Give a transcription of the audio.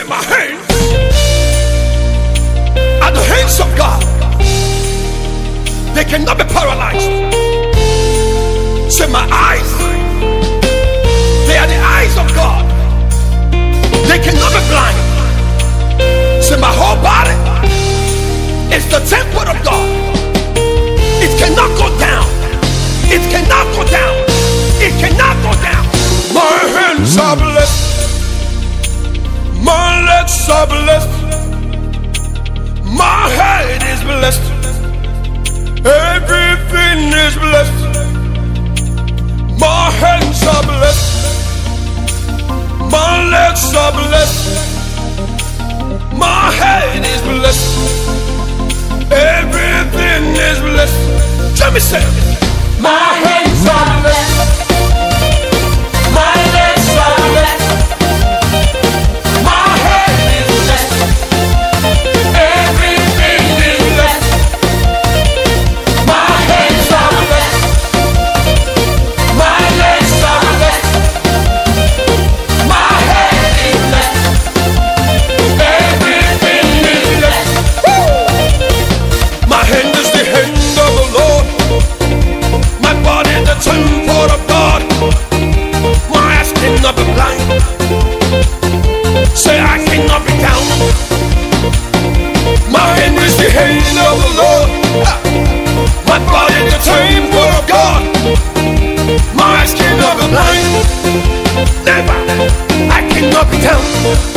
my hands are the hands of God. They cannot be paralyzed. Say my eyes, they are the eyes of God. They cannot be blind. Say my whole body is the temple of God. It cannot go down. It cannot go down. It cannot go down. My hands are blessed. My legs are blessed. My head is blessed. Everything is blessed. My hands are blessed. My legs are blessed. My head is blessed. Everything is blessed. Let me say, my hands are blessed. My legs are blessed. My head is blessed. Everything is blessed. My hands are blessed. My legs are blessed. My head is blessed. Everything is blessed. my hand is the hand of the Lord. My body is the temple of God. My eyes cannot be blind. Say I cannot be down. My hand is the hand of the Lord. My body is the temple of God. My eyes cannot be blind. Never, I cannot be down.